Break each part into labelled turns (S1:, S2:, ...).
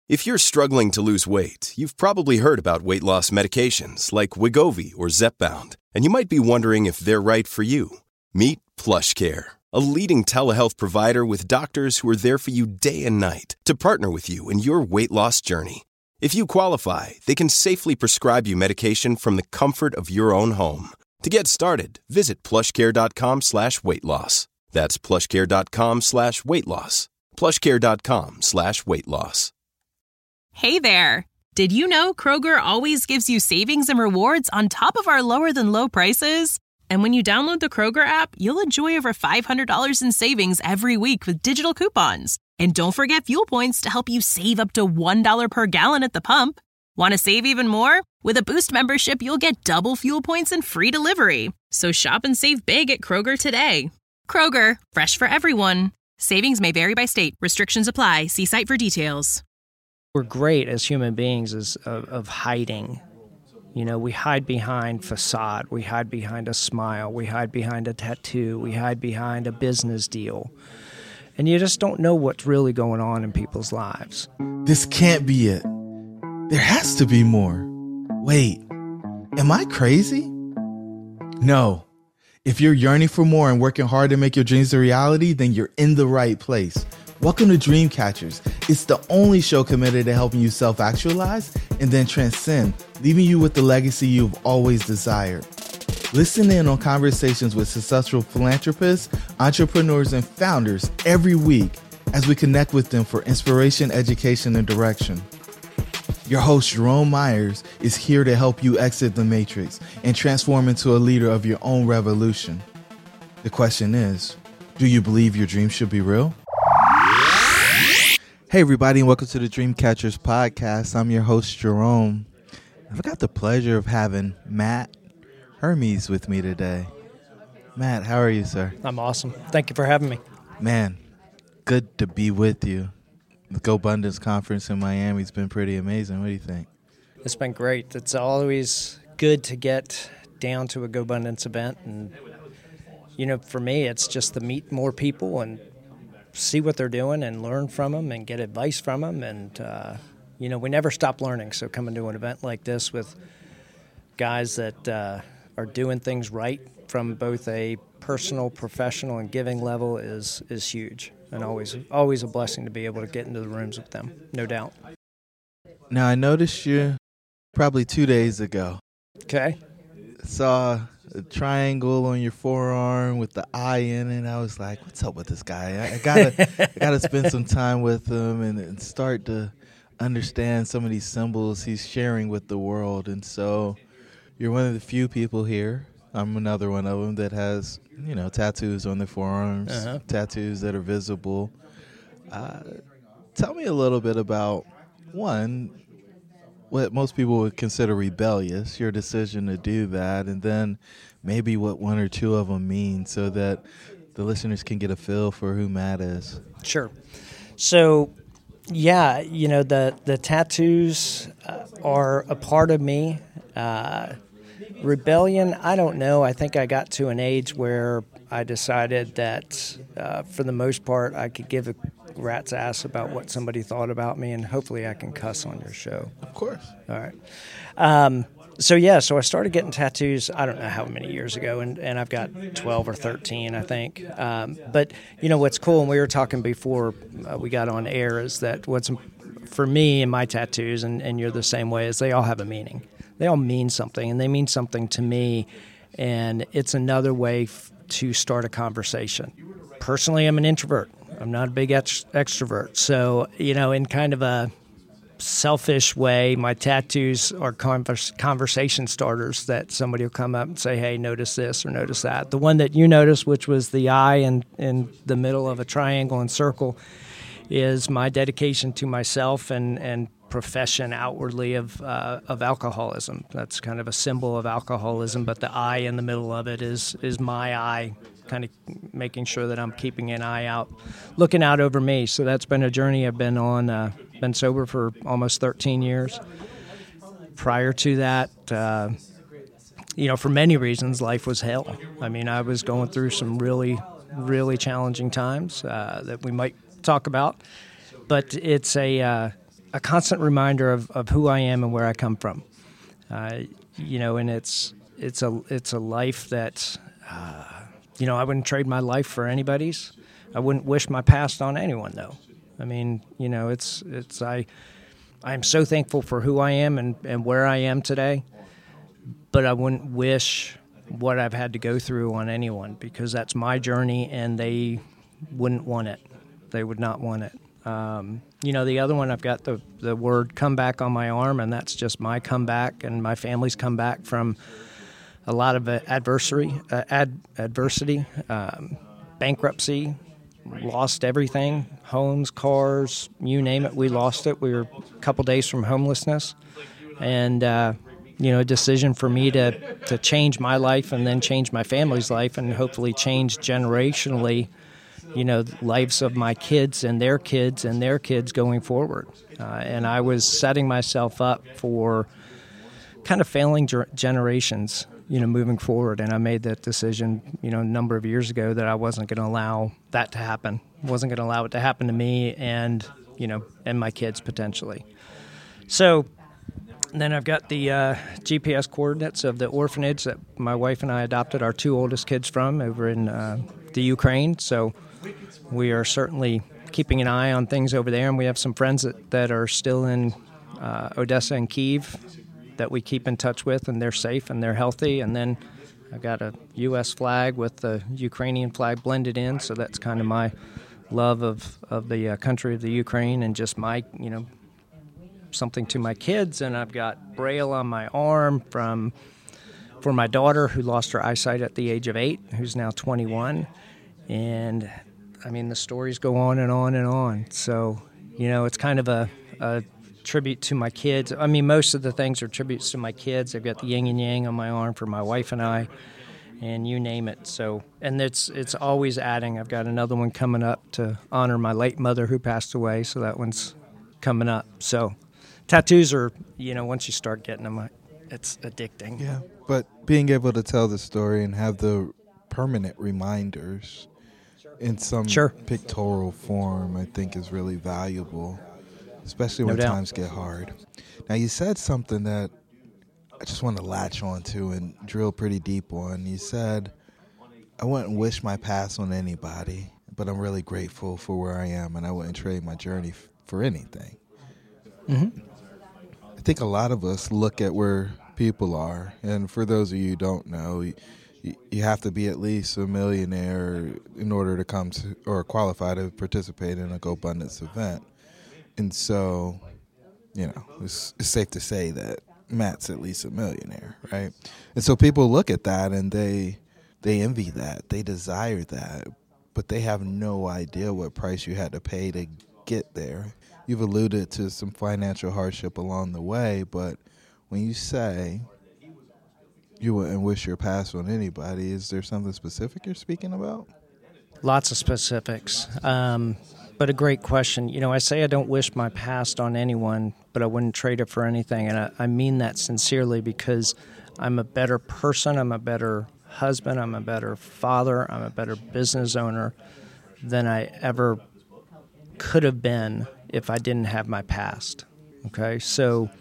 S1: If you're struggling to lose weight, you've probably heard about weight loss medications like Wegovy or Zepbound, and you might be wondering if they're right for you. Meet PlushCare, a leading telehealth provider with doctors who are there for you day and night to partner with you in your weight loss journey. If you qualify, they can safely prescribe you medication from the comfort of your own home. To get started, visit plushcare.com/weightloss. That's plushcare.com/weightloss. plushcare.com/weightloss.
S2: Hey there! Did you know Kroger always gives you savings and rewards on top of our lower-than-low prices? And when you download the Kroger app, you'll enjoy over $500 in savings every week with digital coupons. And don't forget fuel points to help you save up to $1 per gallon at the pump. Want to save even more? With a Boost membership, you'll get double fuel points and free delivery. So shop and save big at Kroger today. Kroger, fresh for everyone. Savings may vary by state. Restrictions apply. See site for details.
S3: We're great as human beings of hiding. You know, we hide behind facade. We hide behind a smile. We hide behind a tattoo. We hide behind a business deal. And you just don't know what's really going on in people's lives.
S4: This can't be it. There has to be more. Wait, am I crazy? No. If you're yearning for more and working hard to make your dreams a reality, then you're in the right place. Welcome to Dreamcatchers. It's the only show committed to helping you self-actualize and then transcend, leaving you with the legacy you've always desired. Listen in on conversations with successful philanthropists, entrepreneurs, and founders every week as we connect with them for inspiration, education, and direction. Your host, Jerome Myers, is here to help you exit the matrix and transform into a leader of your own revolution. The question is, do you believe your dreams should be real? Hey, everybody, and welcome to the Dreamcatchers podcast. I'm your host, Jerome. I've got the pleasure of having Matt Hermes with me today. Matt, how are you, sir?
S3: I'm awesome. Thank you for having me.
S4: Man, good to be with you. The GoBundance conference in Miami has been pretty amazing. What do you think?
S3: It's been great. It's always good to get down to a GoBundance event. And, you know, for me, it's just to meet more people and see what they're doing and learn from them and get advice from them. And, you know, we never stop learning. So coming to an event like this with guys that are doing things right from both a personal, professional, and giving level is huge. And always a blessing to be able to get into the rooms with them, no doubt.
S4: Now, I noticed you probably 2 days ago.
S3: Okay.
S4: Saw a triangle on your forearm with the eye in it. I was like, what's up with this guy? I gotta spend some time with him and start to understand some of these symbols he's sharing with the world. And so you're one of the few people here. I'm another one of them that has, you know, tattoos on their forearms, tattoos that are visible. Tell me a little bit about, one, what most people would consider rebellious, your decision to do that, and then maybe what one or two of them mean so that the listeners can get a feel for who Matt is.
S3: Sure. So, yeah, you know, the tattoos are a part of me. Rebellion, I don't know. I think I got to an age where I decided that for the most part I could give a rat's ass about what somebody thought about me, and hopefully I can cuss on your show.
S4: Of course.
S3: All right. So I started getting tattoos, I don't know how many years ago, and I've got 12 or 13, I think. But, you know, what's cool, and we were talking before we got on air, is that what's for me and my tattoos, and you're the same way, is they all have a meaning. They all mean something, and they mean something to me, and it's another way to start a conversation. Personally, I'm an introvert. I'm not a big extrovert. So, you know, in kind of a selfish way, my tattoos are conversation starters that somebody will come up and say, hey, notice this or notice that. The one that you noticed, which was the eye in the middle of a triangle and circle, is my dedication to myself and profession outwardly of alcoholism. That's kind of a symbol of alcoholism, but the eye in the middle of it is my eye, kind of making sure that I'm keeping an eye out, looking out over me. So that's been a journey I've been on. Been sober for almost 13 years. Prior to that, you know, for many reasons, life was hell. I mean, I was going through some really, really challenging times that we might talk about, but it's a constant reminder of who I am and where I come from. And it's a life that, I wouldn't trade my life for anybody's. I wouldn't wish my past on anyone, though. I mean, I'm so thankful for who I am and where I am today, but I wouldn't wish what I've had to go through on anyone, because that's my journey and they wouldn't want it. They would not want it. The other one, I've got the word comeback on my arm, and that's just my comeback and my family's comeback from a lot of adversity, bankruptcy, lost everything, homes, cars, you name it, we lost it. We were a couple days from homelessness, and a decision for me to change my life and then change my family's life and hopefully change generationally, lives of my kids and their kids and their kids going forward. And I was setting myself up for kind of failing generations, moving forward. And I made that decision, a number of years ago, that I wasn't going to allow that to happen. Wasn't going to allow it to happen to me and my kids potentially. So then I've got the GPS coordinates of the orphanage that my wife and I adopted our two oldest kids from over in the Ukraine. So we are certainly keeping an eye on things over there, and we have some friends that are still in Odessa and Kyiv that we keep in touch with, and they're safe and they're healthy. And then I've got a U.S. flag with the Ukrainian flag blended in, so that's kind of my love of the country of the Ukraine and just my, something to my kids. And I've got Braille on my arm for my daughter, who lost her eyesight at the age of 8, who's now 21. And I mean, the stories go on and on and on. So, it's kind of a tribute to my kids. I mean, most of the things are tributes to my kids. I've got the yin and yang on my arm for my wife and I, and you name it. So, and it's always adding. I've got another one coming up to honor my late mother who passed away. So that one's coming up. So tattoos are, once you start getting them, it's addicting.
S4: Yeah, but being able to tell the story and have the permanent reminders in some pictorial form, I think, is really valuable, especially when times get hard. Now, you said something that I just want to latch on to and drill pretty deep on. You said, I wouldn't wish my past on anybody, but I'm really grateful for where I am, and I wouldn't trade my journey for anything.
S3: Mm-hmm.
S4: I think a lot of us look at where people are, and for those of you who don't know, you have to be at least a millionaire in order to come to or qualify to participate in a GoBundance event. And so, it's safe to say that Matt's at least a millionaire, right? And so people look at that and they envy that, they desire that, but they have no idea what price you had to pay to get there. You've alluded to some financial hardship along the way, but when you say you wouldn't wish your past on anybody, is there something specific you're speaking about?
S3: Lots of specifics, but a great question. I say I don't wish my past on anyone, but I wouldn't trade it for anything, and I mean that sincerely, because I'm a better person, I'm a better husband, I'm a better father, I'm a better business owner than I ever could have been if I didn't have my past. Okay, so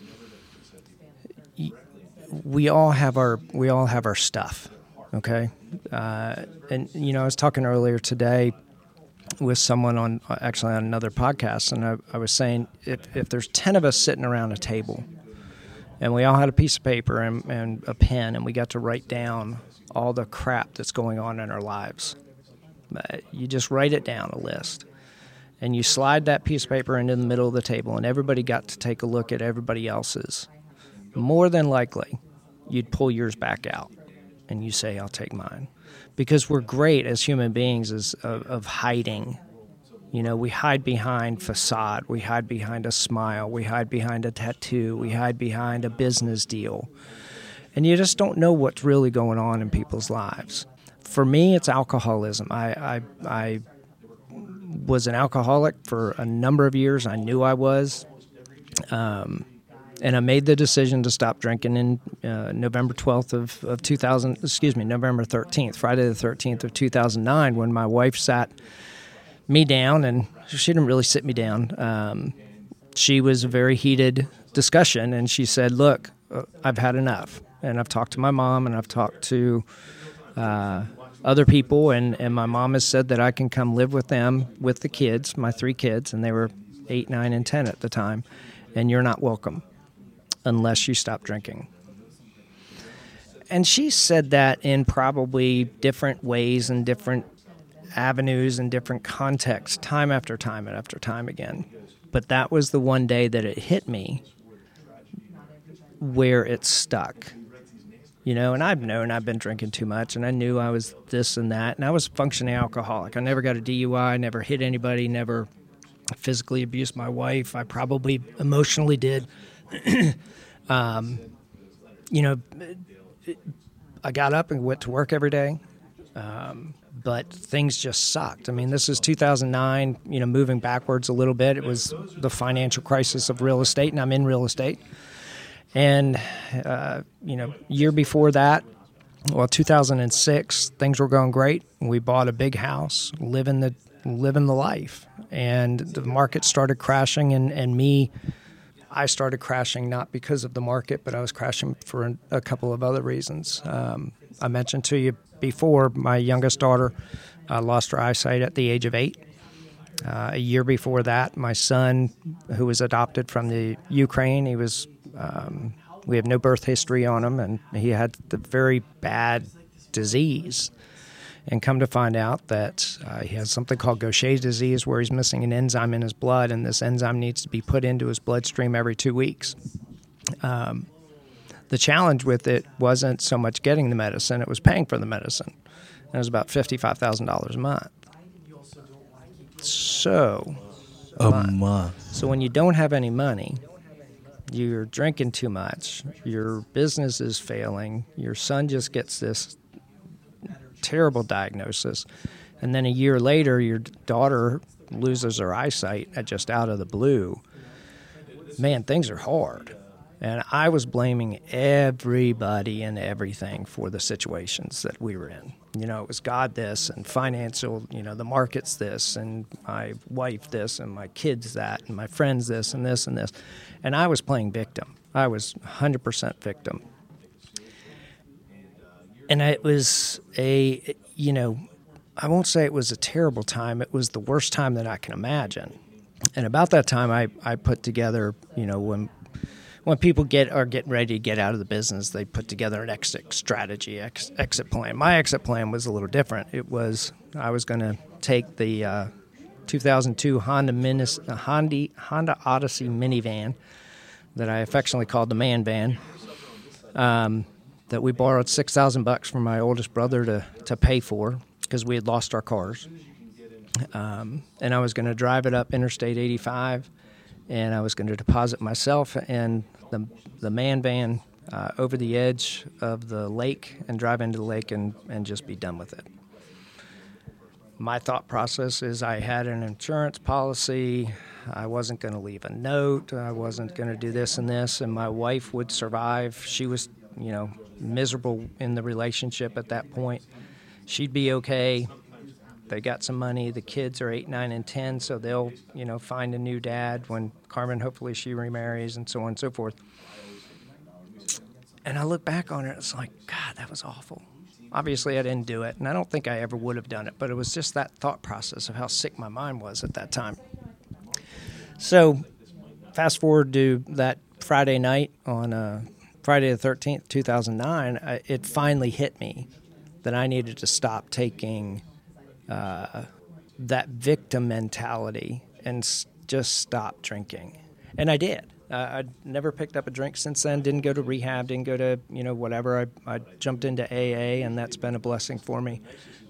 S3: we all have our stuff. Okay, and I was talking earlier today with someone on another podcast, and I was saying if there's 10 of us sitting around a table, and we all had a piece of paper and a pen, and we got to write down all the crap that's going on in our lives, you just write it down, a list. And you slide that piece of paper into the middle of the table, and everybody got to take a look at everybody else's. More than likely, you'd pull yours back out, and you say, I'll take mine. Because we're great as human beings of hiding. We hide behind facade. We hide behind a smile. We hide behind a tattoo. We hide behind a business deal. And you just don't know what's really going on in people's lives. For me, it's alcoholism. I was an alcoholic for a number of years. I knew I was. And I made the decision to stop drinking in November 13th, Friday the 13th of 2009, when my wife sat me down, and she didn't really sit me down. she was a very heated discussion, and she said, look, I've had enough. And I've talked to my mom, and I've talked to other people, and my mom has said that I can come live with them, with the kids, my 3 kids, and they were 8, 9, and 10 at the time, and you're not welcome unless you stop drinking. And she said that in probably different ways and different avenues and different contexts, time after time and after time again. But that was the one day that it hit me where it stuck. You know, and I've known I've been drinking too much, and I knew I was this and that, and I was a functioning alcoholic. I never got a DUI, never hit anybody, never physically abused my wife. I probably emotionally did. You know, I got up and went to work every day, but things just sucked. I mean, this is 2009, you know, moving backwards a little bit. It was the financial crisis of real estate, and I'm in real estate. And, you know, year before that, well, 2006, things were going great. We bought a big house, living the life. And the market started crashing, and I started crashing not because of the market, but I was crashing for a couple of other reasons. I mentioned to you before, my youngest daughter lost her eyesight at the age of 8. A year before that, my son, who was adopted from the Ukraine, he was we have no birth history on him, and he had the very bad disease. And come to find out that he has something called Gaucher's disease, where he's missing an enzyme in his blood, and this enzyme needs to be put into his bloodstream every 2 weeks. The challenge with it wasn't so much getting the medicine, it was paying for the medicine. And it was about $55,000 a month. So when you don't have any money, you're drinking too much, your business is failing, your son just gets this terrible diagnosis, and then a year later your daughter loses her eyesight just out of the blue. Man, things are hard. And I was blaming everybody and everything for the situations that we were in. You know, it was God this, and financial, you know, the market's this, and my wife this, and my kids that, and my friends this, and this, and this. And I was playing victim. I was 100% victim. And it was I won't say it was a terrible time. It was the worst time that I can imagine. And about that time, I put together, you know, when people are getting ready to get out of the business, they put together an exit strategy, exit plan. My exit plan was a little different. It was I was going to take the 2002 Honda Odyssey minivan that I affectionately called the man van, that we borrowed $6,000 from my oldest brother to pay for because we had lost our cars. And I was going to drive it up Interstate 85, and I was going to deposit myself and the man van over the edge of the lake and drive into the lake and just be done with it. My thought process is I had an insurance policy. I wasn't going to leave a note. I wasn't going to do this and this, and my wife would survive. She was, you know, miserable in the relationship at that point. She'd be okay. They got some money. The kids are 8, 9, and 10, so they'll, you know, find a new dad when Carmen, hopefully she remarries, and so on and so forth. And I look back on it, it's like, God, that was awful. Obviously, I didn't do it, and I don't think I ever would have done it, but it was just that thought process of how sick my mind was at that time. So fast forward to that Friday night on Friday the 13th, 2009, it finally hit me that I needed to stop taking that victim mentality and just stop drinking. And I did. I never picked up a drink since then, didn't go to rehab, didn't go to, you know, whatever. I jumped into AA, and that's been a blessing for me.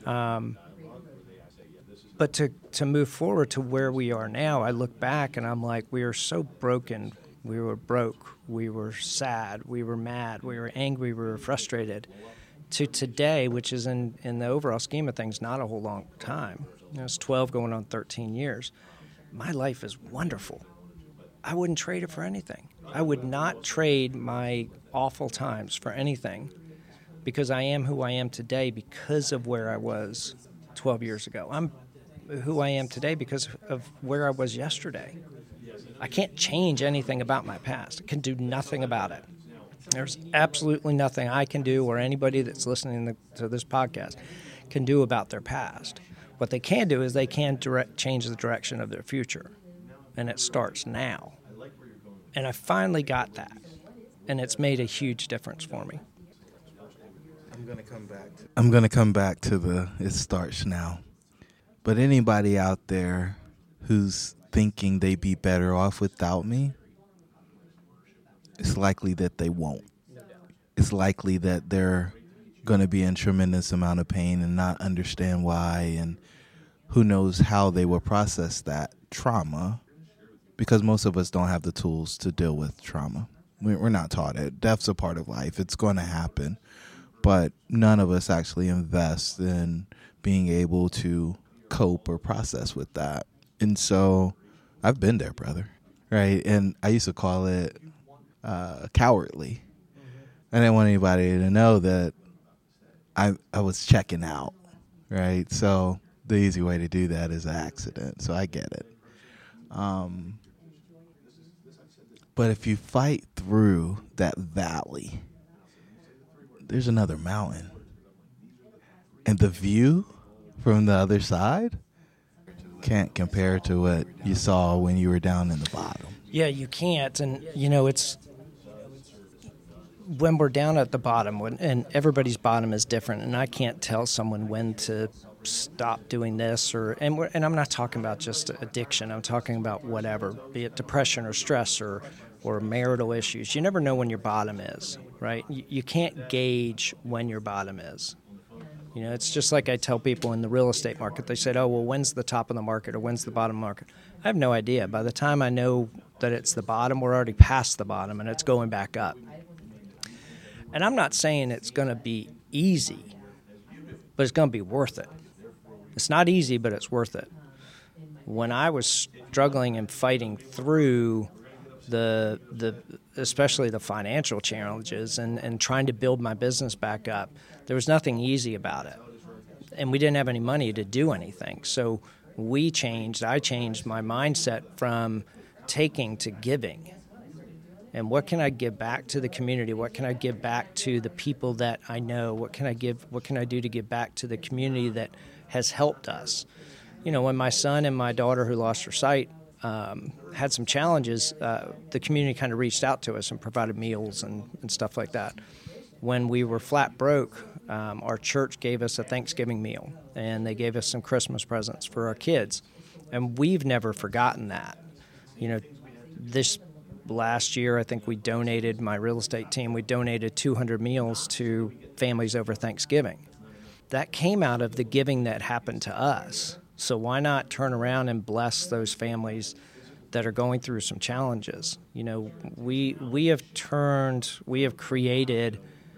S3: But to move forward to where we are now, I look back and I'm like, we are so broken. We were broke. We were sad. We were mad. We were angry. We were frustrated. To today, which is in the overall scheme of things, not a whole long time. You know, it's 12 going on 13 years. My life is wonderful. I wouldn't trade it for anything. I would not trade my awful times for anything, because I am who I am today because of where I was 12 years ago. I'm who I am today because of where I was yesterday. I can't change anything about my past. I can do nothing about it. There's absolutely nothing I can do or anybody that's listening to this podcast can do about their past. What they can do is they can change the direction of their future, and it starts now. And I finally got that, and it's made a huge difference for me.
S4: I'm going to come back to the it starts now. But anybody out there who's thinking they'd be better off without me, it's likely that they won't. It's likely that they're going to be in tremendous amount of pain and not understand why, and who knows how they will process that trauma, because most of us don't have the tools to deal with trauma. We're not taught it. Death's a part of life. It's going to happen. But none of us actually invest in being able to cope or process with that. And so I've been there, brother, right? And I used to call it cowardly. I didn't want anybody to know that I was checking out, right? So the easy way to do that is an accident. So I get it. But if you fight through that valley, there's another mountain. And the view from the other side can't compare to what you saw when you were down in the bottom.
S3: Yeah, you can't. And, it's when we're down at the bottom, and everybody's bottom is different, and I can't tell someone when to stop doing this, and I'm not talking about just addiction. I'm talking about whatever, be it depression or stress or marital issues. You never know when your bottom is, right? You can't gauge when your bottom is. It's just like I tell people in the real estate market. They said, oh, well, when's the top of the market or when's the bottom market? I have no idea. By the time I know that it's the bottom, we're already past the bottom and it's going back up. And I'm not saying it's going to be easy, but it's going to be worth it. It's not easy, but it's worth it. When I was struggling and fighting through especially the financial challenges and trying to build my business back up, there was nothing easy about it. And we didn't have any money to do anything. So I changed my mindset from taking to giving. And what can I give back to the community? What can I give back to the people that I know? What can I do to give back to the community that has helped us? When my son and my daughter, who lost her sight, had some challenges, the community kind of reached out to us and provided meals and stuff like that. When we were flat broke, our church gave us a Thanksgiving meal, and they gave us some Christmas presents for our kids. And we've never forgotten that. This last year, I think my real estate team, we donated 200 meals to families over Thanksgiving. That came out of the giving that happened to us. So why not turn around and bless those families that are going through some challenges? We have created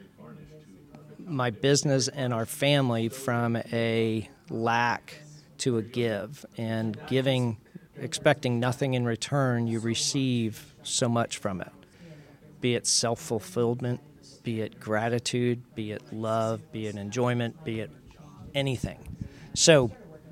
S3: my business and our family from a lack to a give, and giving, expecting nothing in return, you receive so much from it. Be it self-fulfillment, be it gratitude, be it love, be it enjoyment, be it anything. So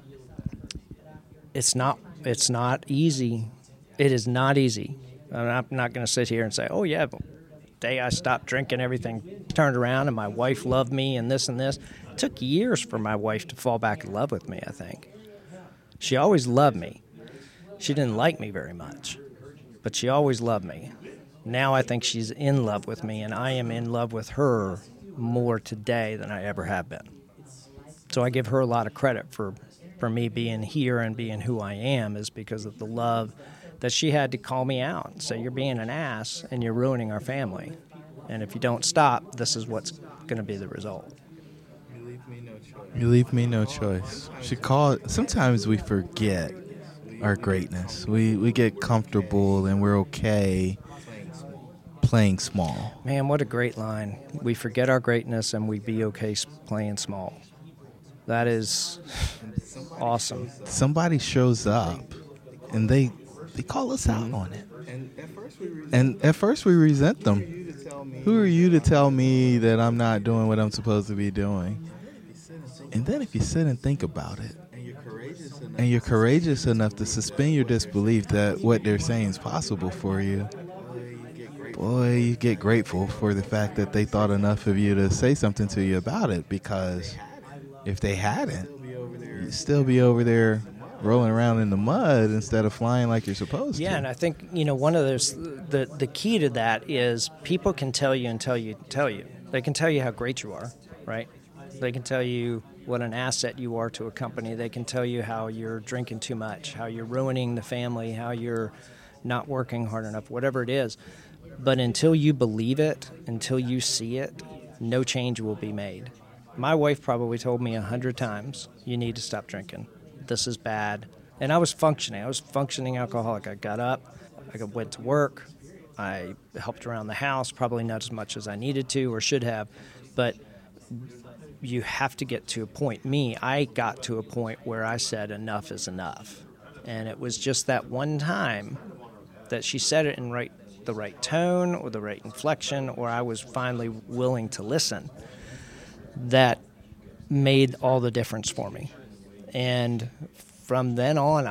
S3: it's not easy. It is not easy. I'm not going to sit here and say, oh, yeah, the day I stopped drinking, everything turned around and my wife loved me and this and this. It took years for my wife to fall back in love with me, I think. She always loved me. She didn't like me very much, but she always loved me. Now I think she's in love with me, and I am in love with her more today than I ever have been. So I give her a lot of credit for me being here and being who I am, is because of the love that she had to call me out and say, you're being an ass and you're ruining our family. And if you don't stop, this is what's going to be the result.
S4: You leave me no choice. Sometimes we forget our greatness. We get comfortable and we're okay playing small.
S3: Man, what a great line. We forget our greatness and we be okay playing small. That is awesome.
S4: Somebody shows up and they call us out on it. And at first we resent them. Who are you to tell me that I'm not doing what I'm supposed to be doing? And then if you sit and think about it, and you're courageous enough to suspend your disbelief that what they're saying is possible for you, boy, you get grateful for the fact that they thought enough of you to say something to you about it, because if they hadn't, you'd still be over there rolling around in the mud instead of flying like you're supposed to.
S3: Yeah, and I think, one of those, the key to that is people can tell you and tell you. They can tell you how great you are, right? They can tell you what an asset you are to a company. They can tell you how you're drinking too much, how you're ruining the family, how you're not working hard enough, whatever it is. But until you believe it, until you see it, no change will be made. My wife probably told me 100 times, you need to stop drinking. This is bad. And I was functioning alcoholic. I got up, I went to work, I helped around the house, probably not as much as I needed to or should have, but you have to get to a point. I got to a point where I said enough is enough. And it was just that one time that she said it in the right tone or the right inflection, or I was finally willing to listen, that made all the difference for me. And from then on,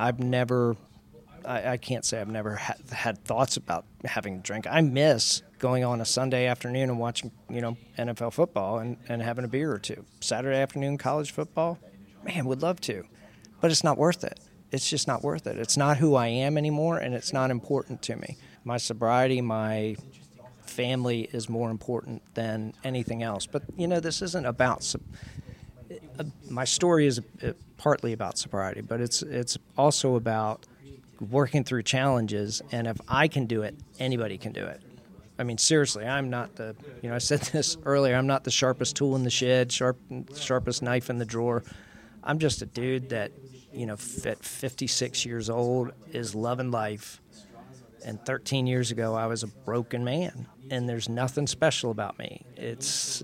S3: I can't say I've never had thoughts about having a drink. I miss going on a Sunday afternoon and watching, NFL football and having a beer or two. Saturday afternoon, college football, man, would love to. But it's not worth it. It's just not worth it. It's not who I am anymore, and it's not important to me. My sobriety, my family is more important than anything else. But, this isn't about my story is partly about sobriety, but it's also about working through challenges, and if I can do it, anybody can do it. I mean, seriously, I'm not I said this earlier, I'm not the sharpest tool in the shed, sharpest knife in the drawer. I'm just a dude that, at 56 years old is loving life. And 13 years ago, I was a broken man, and there's nothing special about me. It's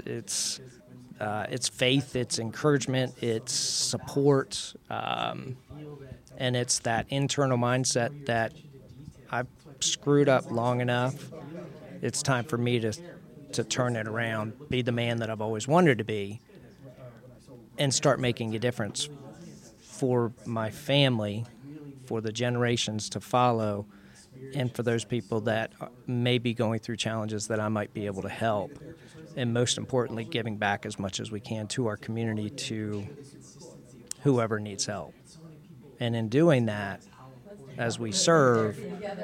S3: faith, it's encouragement, it's support, and it's that internal mindset that I've screwed up long enough. It's time for me to turn it around, be the man that I've always wanted to be, and start making a difference for my family, for the generations to follow, and for those people that may be going through challenges that I might be able to help. And most importantly, giving back as much as we can to our community, to whoever needs help. And in doing that, as we serve,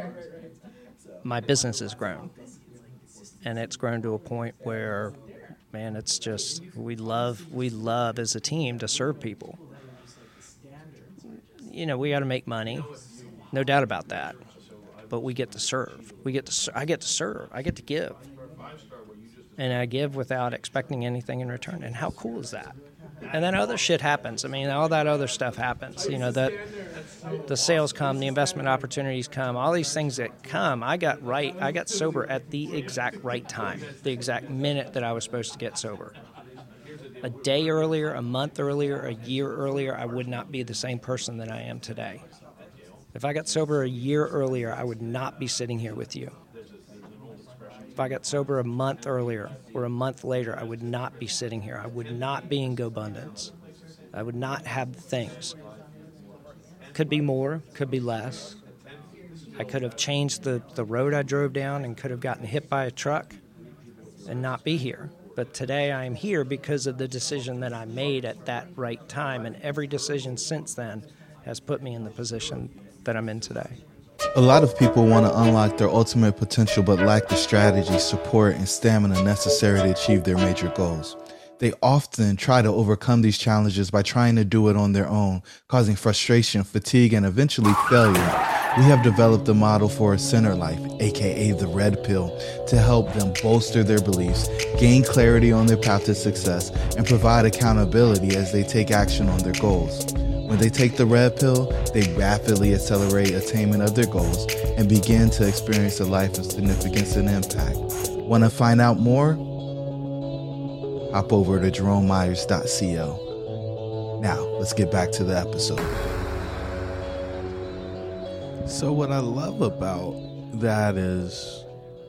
S3: my business has grown. And it's grown to a point where, man, it's just, we love as a team to serve people. We got to make money, no doubt about that. But we get to serve. I get to serve. I get to give. And I give without expecting anything in return. And how cool is that? And then other shit happens. I mean, all that other stuff happens. That the sales come, the investment opportunities come, all these things that come. I got sober at the exact right time, the exact minute that I was supposed to get sober. A day earlier, a month earlier, a year earlier, I would not be the same person that I am today. If I got sober a year earlier, I would not be sitting here with you. If I got sober a month earlier or a month later, I would not be sitting here. I would not be in GoBundance. I would not have the things. Could be more, could be less. I could have changed the road I drove down and could have gotten hit by a truck and not be here. But today I am here because of the decision that I made at that right time, and every decision since then has put me in the position that I'm in today.
S4: A lot of people want to unlock their ultimate potential but lack the strategy, support, and stamina necessary to achieve their major goals. They often try to overcome these challenges by trying to do it on their own, causing frustration, fatigue, and eventually failure. We have developed a model for a center life, aka the Red Pill, to help them bolster their beliefs, gain clarity on their path to success, and provide accountability as they take action on their goals. When they take the Red Pill, they rapidly accelerate attainment of their goals and begin to experience a life of significance and impact. Want to find out more? Hop over to jeromemyers.co. Now, let's get back to the episode. So what I love about that is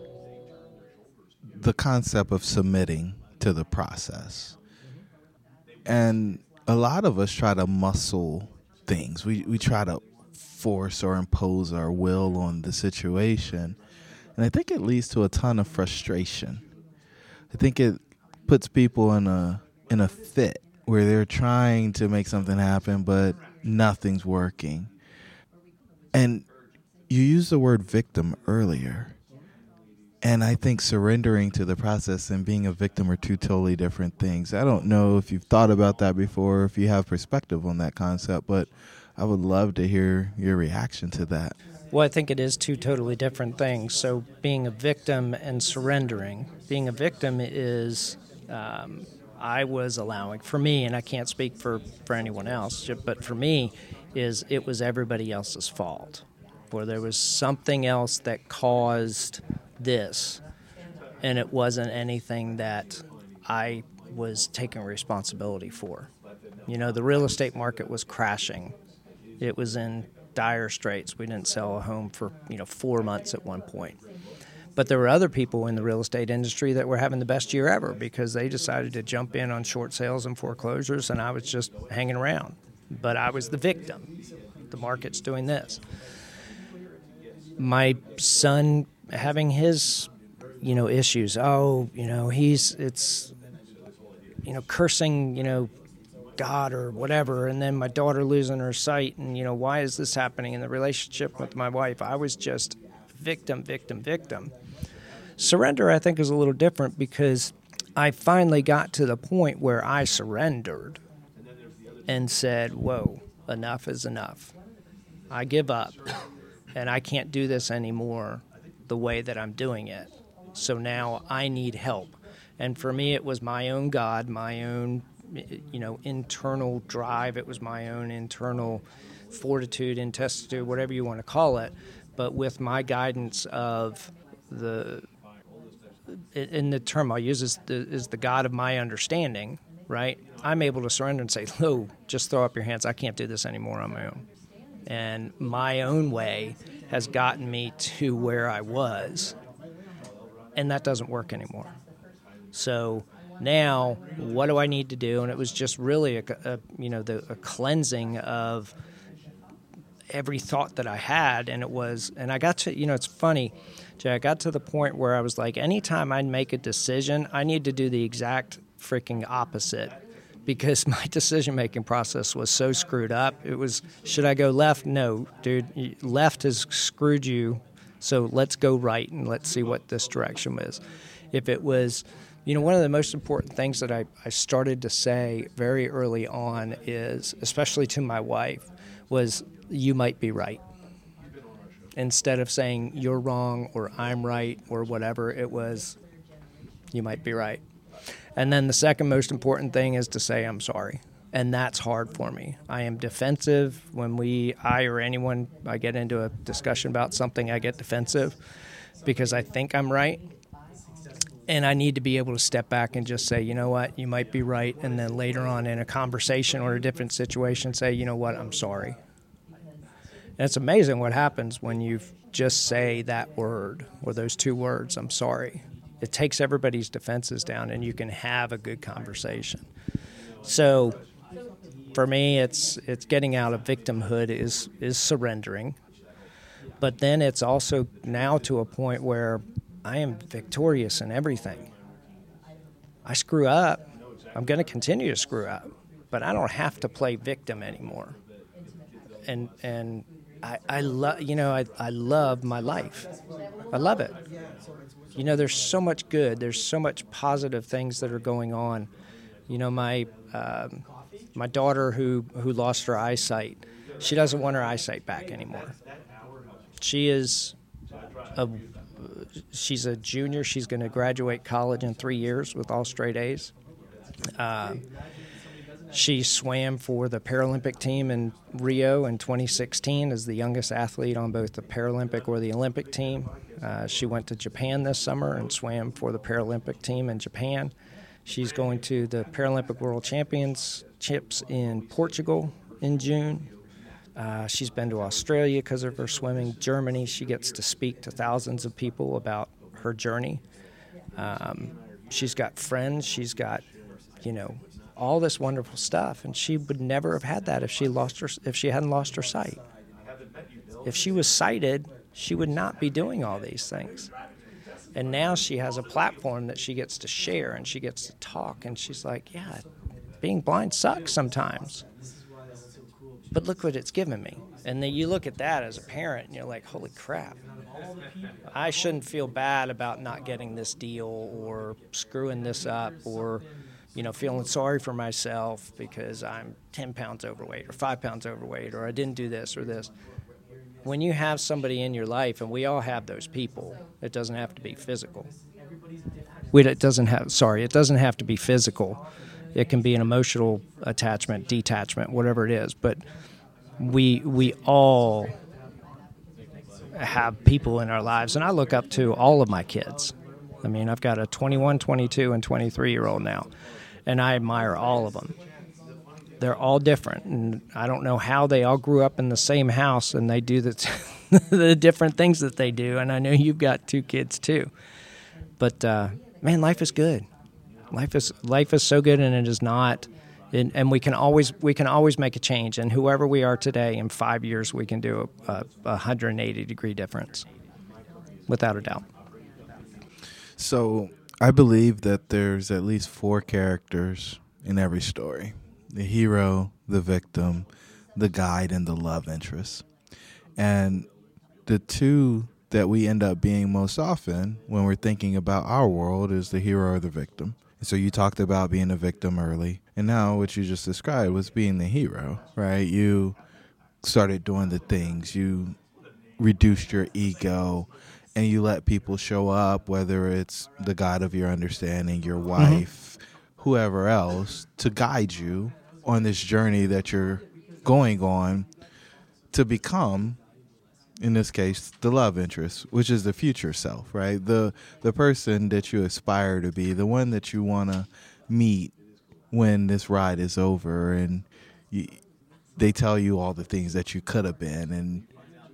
S4: the concept of submitting to the process. And a lot of us try to muscle things. We try to force or impose our will on the situation. And I think it leads to a ton of frustration. I think it puts people in a fit where they're trying to make something happen, but nothing's working. And you used the word victim earlier. And I think surrendering to the process and being a victim are two totally different things. I don't know if you've thought about that before, or if you have perspective on that concept, but I would love to hear your reaction to that.
S3: Well, I think it is two totally different things. So being a victim and surrendering. Being a victim is, I was allowing, for me, and I can't speak for anyone else, but for me, it was everybody else's fault. Or there was something else that caused this, and it wasn't anything that I was taking responsibility for. You know, the real estate market was crashing. It was in dire straits. We didn't sell a home for 4 months at one point. But there were other people in the real estate industry that were having the best year ever because they decided to jump in on short sales and foreclosures, and I was just hanging around. But I was the victim. The market's doing this. My son having his, issues. It's cursing, God or whatever. And then my daughter losing her sight. And, why is this happening in the relationship with my wife? I was just victim. Surrender, I think, is a little different because I finally got to the point where I surrendered and said, whoa, enough is enough. I give up. And I can't do this anymore the way that I'm doing it. So now I need help. And for me, it was my own God, my own, internal drive. It was my own internal fortitude, intensity, whatever you want to call it. But with my guidance of the term I'll use is the God of my understanding, right? I'm able to surrender and say, "No, just throw up your hands. I can't do this anymore on my own." And my own way has gotten me to where I was, and that doesn't work anymore. So now, what do I need to do? And it was just really a cleansing of every thought that I had, and I got to, it's funny, Jay, I got to the point where I was like, anytime I'd make a decision, I need to do the exact freaking opposite. Because my decision-making process was so screwed up. It was, should I go left? No, dude, left has screwed you, so let's go right and let's see what this direction is. If it was, one of the most important things that I started to say very early on is, especially to my wife, was you might be right. Instead of saying you're wrong or I'm right or whatever, it was you might be right. And then the second most important thing is to say I'm sorry. And that's hard for me. I am defensive. When I or anyone, I get into a discussion about something, I get defensive because I think I'm right. And I need to be able to step back and just say, you know what, you might be right. And then later on in a conversation or a different situation, say, you know what, I'm sorry. And it's amazing what happens when you just say that word or those two words, I'm sorry. It takes everybody's defenses down, and you can have a good conversation. So for me, it's getting out of victimhood is surrendering. But then it's also now to a point where I am victorious in everything. I screw up. I'm going to continue to screw up, but I don't have to play victim anymore. And I love my life. I love it. There's so much good. There's so much positive things that are going on. My daughter who lost her eyesight, she doesn't want her eyesight back anymore. She's a junior. She's going to graduate college in 3 years with all straight A's. She swam for the Paralympic team in Rio in 2016 as the youngest athlete on both the Paralympic or the Olympic team. She went to Japan this summer and swam for the Paralympic team in Japan. She's going to the Paralympic World Championships in Portugal in June. She's been to Australia because of her swimming. Germany, she gets to speak to thousands of people about her journey. She's got friends. She's got, all this wonderful stuff, and she would never have had that if she hadn't lost her sight. If she was sighted, she would not be doing all these things. And now she has a platform that she gets to share and she gets to talk, and she's like, yeah, being blind sucks sometimes, but look what it's given me. And then you look at that as a parent and you're like, holy crap, I shouldn't feel bad about not getting this deal or screwing this up or, feeling sorry for myself because I'm 10 pounds overweight or 5 pounds overweight or I didn't do this or this. When you have somebody in your life, and we all have those people, it doesn't have to be physical. It doesn't have to be physical. It can be an emotional attachment, detachment, whatever it is. But we all have people in our lives, and I look up to all of my kids. I mean, I've got a 21, 22, and 23-year-old now, and I admire all of them. They're all different, and I don't know how they all grew up in the same house and they do the different things that they do, and I know you've got 2 kids too. But, man, life is good. Life is so good, and it is not, and we can always make a change. And whoever we are today, in 5 years, we can do a 180-degree difference, without a doubt.
S4: So I believe that there's at least 4 characters in every story: the hero, the victim, the guide, and the love interest. And the 2 that we end up being most often when we're thinking about our world is the hero or the victim. So you talked about being a victim early, and now what you just described was being the hero, right? You started doing the things, you reduced your ego, and you let people show up, whether it's the God of your understanding, your wife, whoever else, to guide you on this journey that you're going on to become, in this case, the love interest, which is the future self, right? The person that you aspire to be, the one that you want to meet when this ride is over, and they tell you all the things that you could have been, and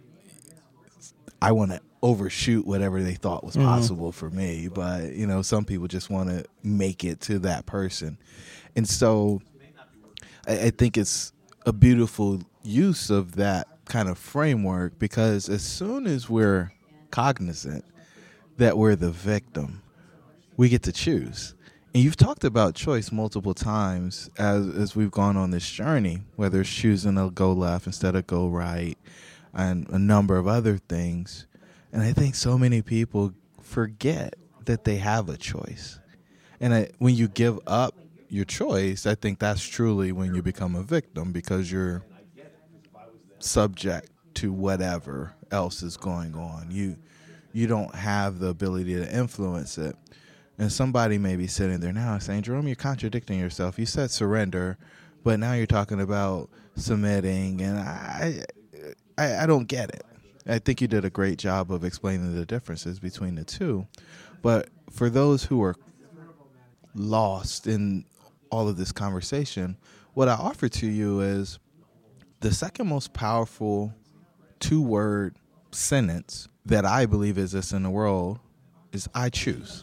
S4: I want to overshoot whatever they thought was possible for me, but some people just want to make it to that person. And so I think it's a beautiful use of that kind of framework, because as soon as we're cognizant that we're the victim, we get to choose. And you've talked about choice multiple times as we've gone on this journey, whether it's choosing to go left instead of go right, and a number of other things. And I think so many people forget that they have a choice. And when you give up your choice, I think that's truly when you become a victim, because you're subject to whatever else is going on. You don't have the ability to influence it. And somebody may be sitting there now saying, Jerome, you're contradicting yourself. You said surrender, but now you're talking about submitting, and I don't get it. I think you did a great job of explaining the differences between the 2. But for those who are lost in all of this conversation, what I offer to you is the second most powerful 2-word sentence that I believe exists in the world is I choose.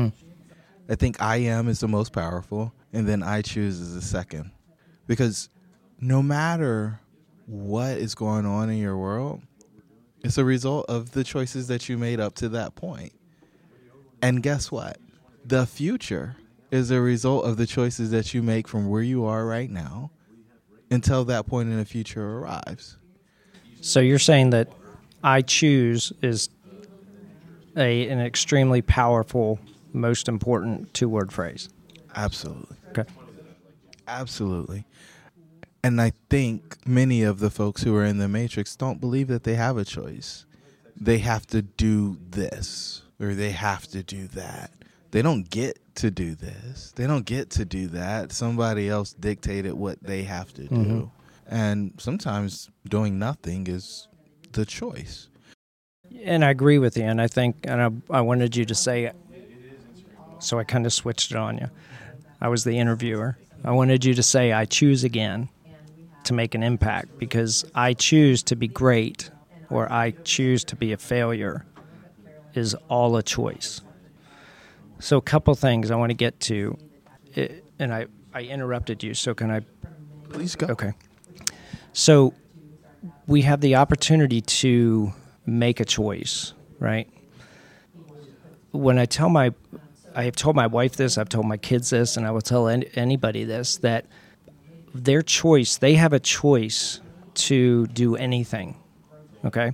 S4: I think I am is the most powerful, and then I choose is the second. Because no matter what is going on in your world, it's a result of the choices that you made up to that point. And guess what? The future is a result of the choices that you make from where you are right now until that point in the future arrives.
S3: So you're saying that I choose is an extremely powerful, most important 2-word phrase.
S4: Absolutely.
S3: Okay.
S4: Absolutely. And I think many of the folks who are in the Matrix don't believe that they have a choice. They have to do this, or they have to do that. They don't get to do this. They don't get to do that. Somebody else dictated what they have to do. And sometimes doing nothing is the choice.
S3: And I agree with you. And I think, and I wanted you to say, so I kind of switched it on you. I was the interviewer. I wanted you to say, I choose again to make an impact, because I choose to be great or I choose to be a failure is all a choice. So a couple things I want to get to, and I interrupted you, so can I?
S4: Please go.
S3: Okay. So we have the opportunity to make a choice, right? When I have told my wife this, I've told my kids this, and I will tell anybody this, that their choice, they have a choice to do anything, okay?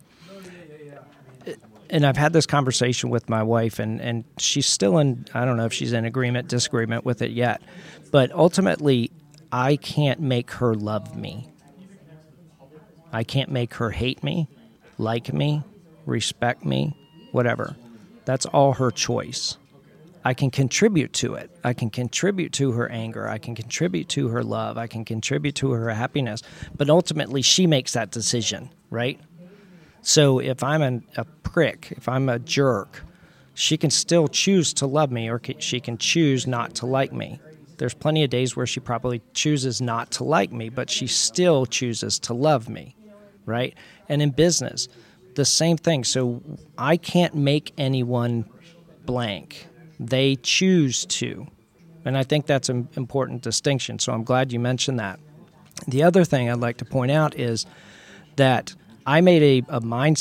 S3: And I've had this conversation with my wife, and she's still I don't know if she's in agreement, disagreement with it yet, but ultimately, I can't make her love me. I can't make her hate me, like me, respect me, whatever. That's all her choice. I can contribute to it. I can contribute to her anger. I can contribute to her love. I can contribute to her happiness. But ultimately, she makes that decision, right? So if I'm a prick, if I'm a jerk, she can still choose to love me, or she can choose not to like me. There's plenty of days where she probably chooses not to like me, but she still chooses to love me, right? And in business, the same thing. So I can't make anyone blank. They choose to. And I think that's an important distinction. So I'm glad you mentioned that. The other thing I'd like to point out is that I made a mind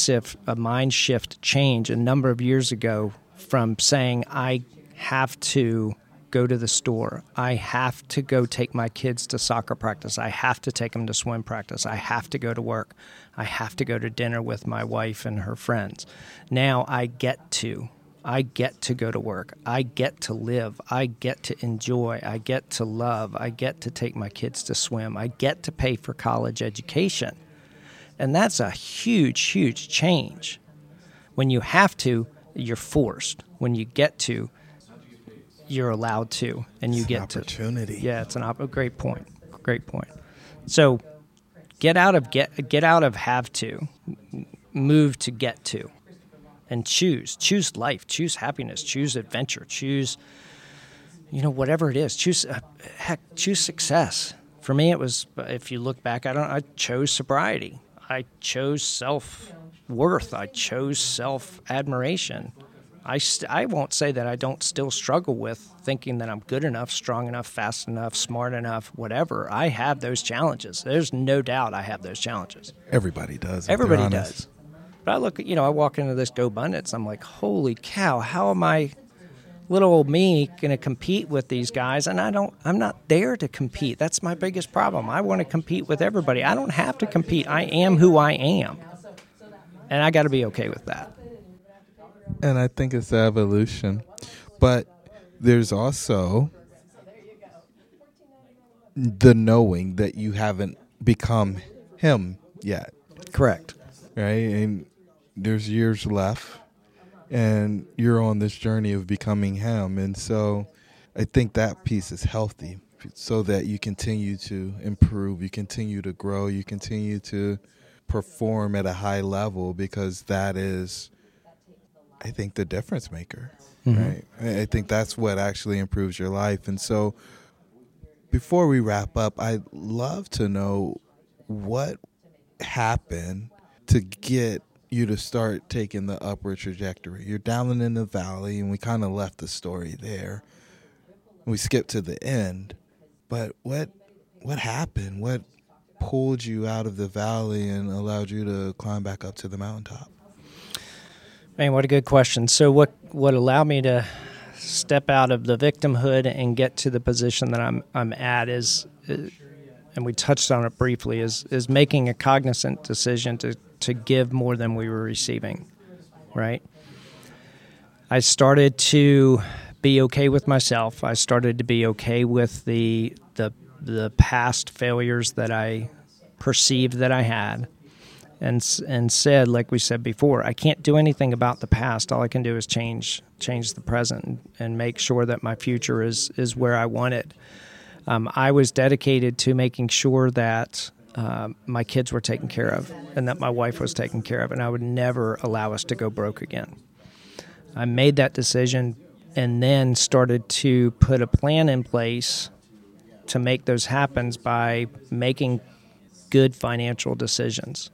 S3: shift change a number of years ago from saying I have to go to the store. I have to go take my kids to soccer practice. I have to take them to swim practice. I have to go to work. I have to go to dinner with my wife and her friends. Now I get to go to work. I get to live. I get to enjoy. I get to love. I get to take my kids to swim. I get to pay for college education. And that's a huge, huge change. When you have to, you're forced. When you get to, you're allowed to, and you get to.
S4: Opportunity.
S3: Yeah, it's a great point. Great point. So get out of have to, move to get to, and choose life, choose happiness, choose adventure, choose whatever it is. Choose success. For me, it was, if you look back, I chose sobriety. I chose self-worth. I chose self-admiration. I won't say that I don't still struggle with thinking that I'm good enough, strong enough, fast enough, smart enough, whatever. I have those challenges. There's no doubt I have those challenges.
S4: Everybody does.
S3: Everybody does. But I walk into this GoBundance, I'm like, holy cow, how am I, little old me, going to compete with these guys? And I'm not there to compete. That's my biggest problem. I want to compete with everybody. I don't have to compete. I am who I am. And I got to be okay with that.
S4: And I think it's the evolution. But there's also the knowing that you haven't become him yet.
S3: Correct.
S4: Right? And there's years left, and you're on this journey of becoming him. And so I think that piece is healthy, so that you continue to improve, you continue to grow, you continue to perform at a high level, because that is, I think, the difference maker, right? I think that's what actually improves your life. And so before we wrap up, I'd love to know what happened to get you to start taking the upward trajectory. You're down in the valley, and we kind of left the story there. We skipped to the end. But what happened? What pulled you out of the valley and allowed you to climb back up to the mountaintop?
S3: Man, what a good question. So what allowed me to step out of the victimhood and get to the position that I'm at is, and we touched on it briefly, is making a cognizant decision to give more than we were receiving, right? I started to be okay with myself. I started to be okay with the past failures that I perceived that I had, and said, like we said before, I can't do anything about the past. All I can do is change the present and make sure that my future is where I want it. I was dedicated to making sure that my kids were taken care of and that my wife was taken care of, and I would never allow us to go broke again. I made that decision and then started to put a plan in place to make those happen by making good financial decisions.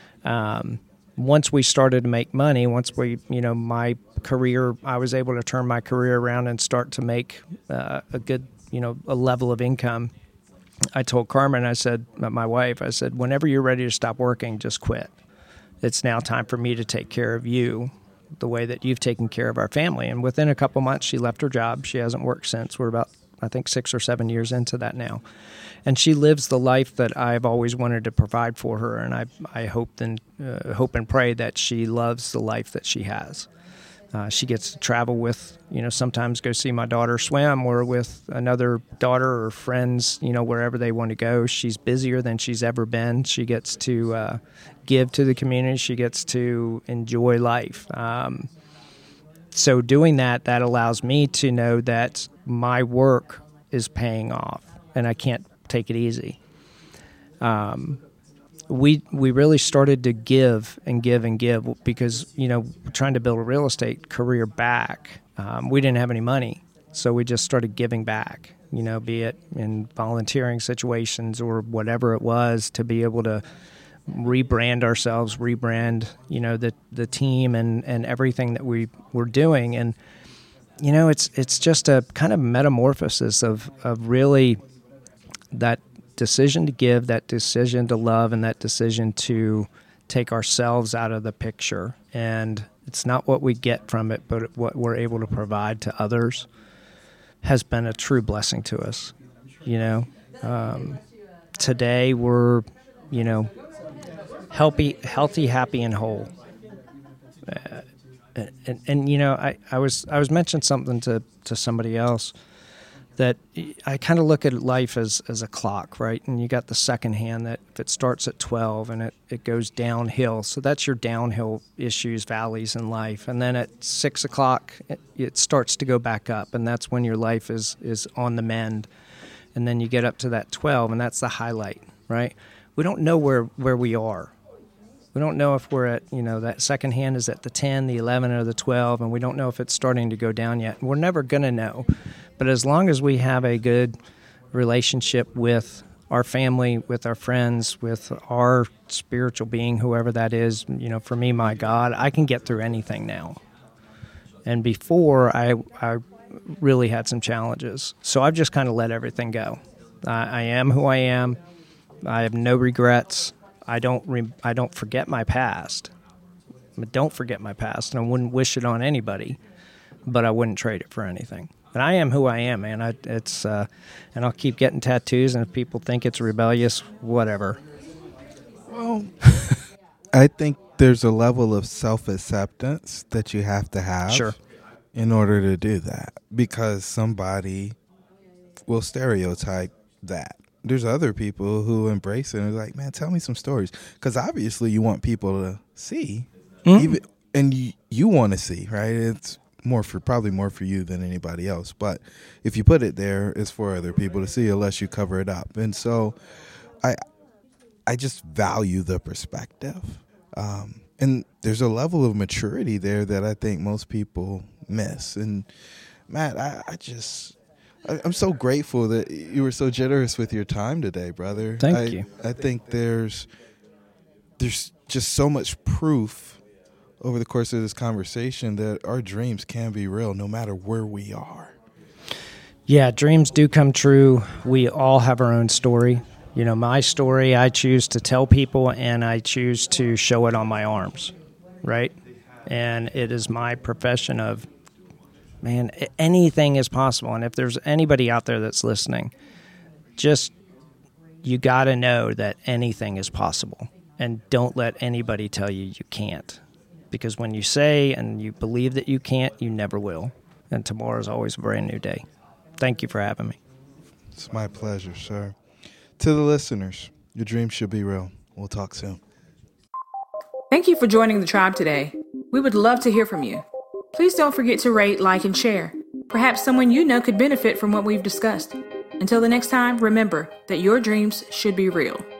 S3: Once we started to make money, my career, I was able to turn my career around and start to make a a level of income, I told Carmen, I said, my wife, I said, whenever you're ready to stop working, just quit. It's now time for me to take care of you the way that you've taken care of our family. And within a couple months, she left her job. She hasn't worked since. We're about, I think, 6 or 7 years into that now. And she lives the life that I've always wanted to provide for her. And I hope and pray that she loves the life that she has. She gets to travel with, sometimes go see my daughter swim, or with another daughter or friends, wherever they want to go. She's busier than she's ever been. She gets to give to the community. She gets to enjoy life. So doing that allows me to know that my work is paying off, and I can't take it easy. We really started to give and give and give because, trying to build a real estate career back, we didn't have any money. So we just started giving back, be it in volunteering situations or whatever it was, to be able to rebrand ourselves, the team and everything that we were doing. And, it's just a kind of metamorphosis of really that decision to give, that decision to love, and that decision to take ourselves out of the picture. And it's not what we get from it, but what we're able to provide to others has been a true blessing to us. Today we're, healthy, happy, and whole. I was mentioning something to somebody else, that I kind of look at life as a clock, right? And you got the second hand that if it starts at 12 and it goes downhill. So that's your downhill issues, valleys in life. And then at 6 o'clock, it starts to go back up. And that's when your life is on the mend. And then you get up to that 12, and that's the highlight, right? We don't know where we are. We don't know if we're at, that second hand is at the 10, the 11, or the 12, and we don't know if it's starting to go down yet. We're never going to know. But as long as we have a good relationship with our family, with our friends, with our spiritual being, whoever that is, for me, my God, I can get through anything now. And before, I really had some challenges. So I've just kind of let everything go. I am who I am. I have no regrets. I don't forget my past. Don't forget my past, and I wouldn't wish it on anybody, but I wouldn't trade it for anything. And I am who I am, man. And I'll keep getting tattoos, and if people think it's rebellious, whatever.
S4: Well, I think there's a level of self-acceptance that you have to have,
S3: sure,
S4: in order to do that, because somebody will stereotype that. There's other people who embrace it and are like, man, tell me some stories. Because obviously you want people to see, and you want to see, right? It's probably more for you than anybody else. But if you put it there, it's for other people to see, unless you cover it up. And so I just value the perspective. And there's a level of maturity there that I think most people miss. And Matt, I'm so grateful that you were so generous with your time today, brother.
S3: Thank you.
S4: I think there's just so much proof over the course of this conversation that our dreams can be real no matter where we are.
S3: Yeah, dreams do come true. We all have our own story. My story, I choose to tell people, and I choose to show it on my arms, right? And it is my profession of, man, anything is possible. And if there's anybody out there that's listening, you got to know that anything is possible. And don't let anybody tell you can't. Because when you say and you believe that you can't, you never will. And tomorrow is always a brand new day. Thank you for having me.
S4: It's my pleasure, sir. To the listeners, your dreams should be real. We'll talk soon.
S5: Thank you for joining the tribe today. We would love to hear from you. Please don't forget to rate, like, and share. Perhaps someone you know could benefit from what we've discussed. Until the next time, remember that your dreams should be real.